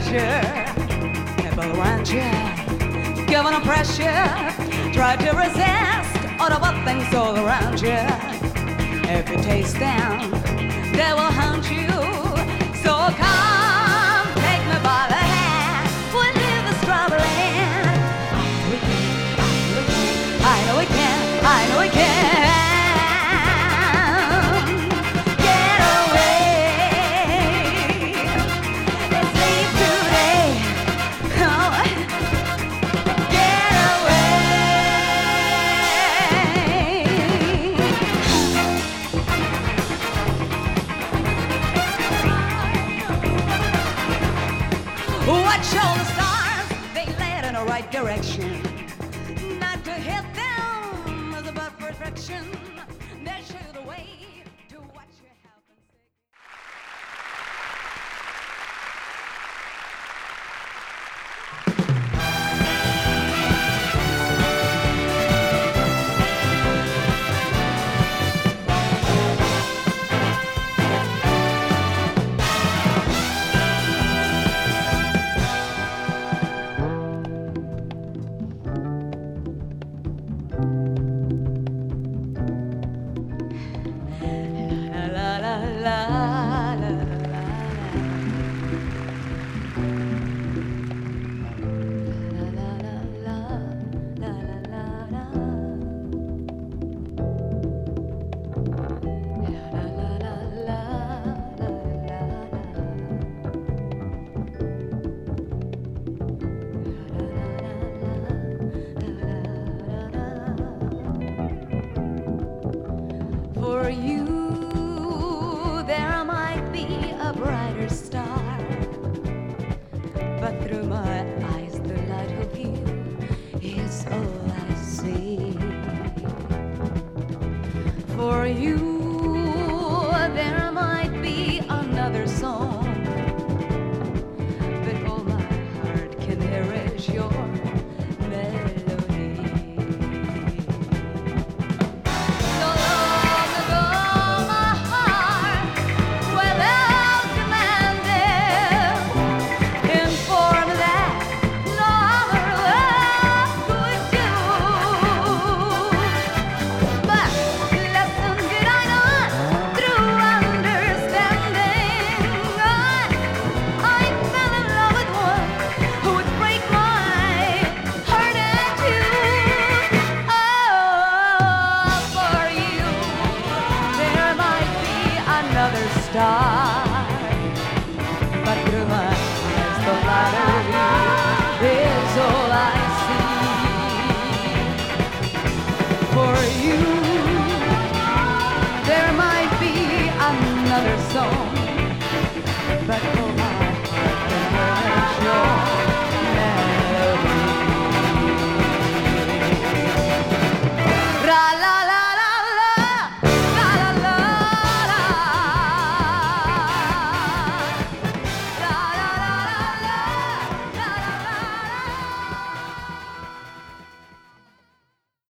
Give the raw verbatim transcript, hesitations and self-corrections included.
pleasure, people around you, given a pressure, try to resist all of what things all around you. If you taste them, they will haunt you. So come, take me by the hand, we'll leave this troubling. I know we can, I know we can. Watch all the stars, they led in the right direction. Not to hit them is about perfection. They show the way to what you have been For you, there might be a brighter star, but through my eyes the light of you is all I see. For you, there might be another song, but all my heart can hear is your melody. Star, but through my eyes the light of you is all I see. For you, there might be another song, but